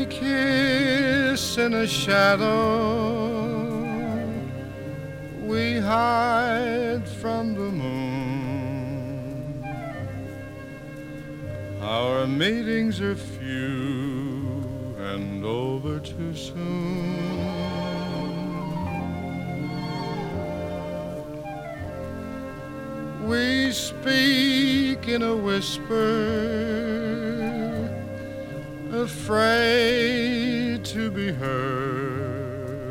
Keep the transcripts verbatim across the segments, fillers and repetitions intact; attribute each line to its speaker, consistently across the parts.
Speaker 1: kiss in a shadow, we hide from the moon. Our meetings are few and over too soon. We speak in a whisper, afraid to be heard.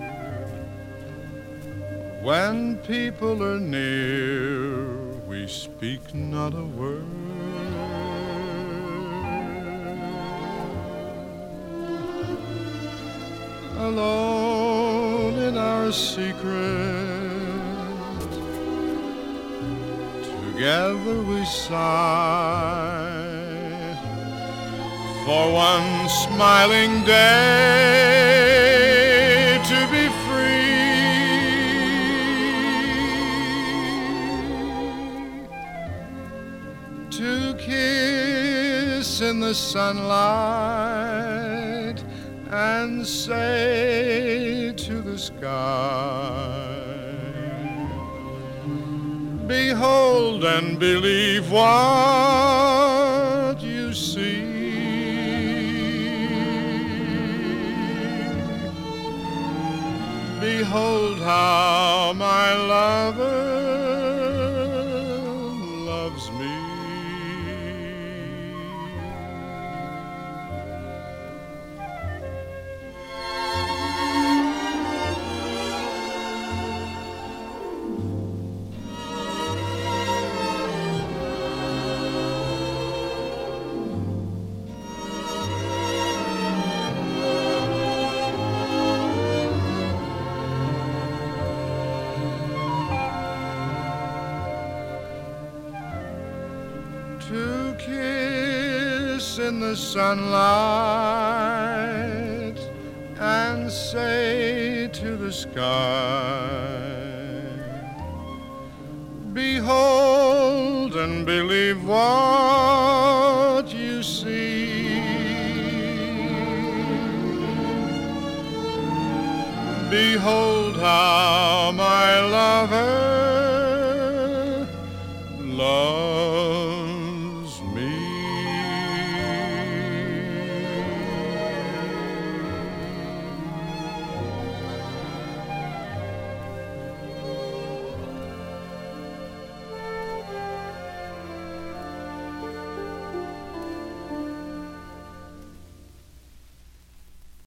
Speaker 1: When people are near, we speak not a word. Alone in our secret, together we sigh for one smiling day to be free, to kiss in the sunlight and say to the sky, behold and believe what you see. Behold how my lover loves me. To kiss in the sunlight and say to the sky, behold and believe what you see. Behold how my lover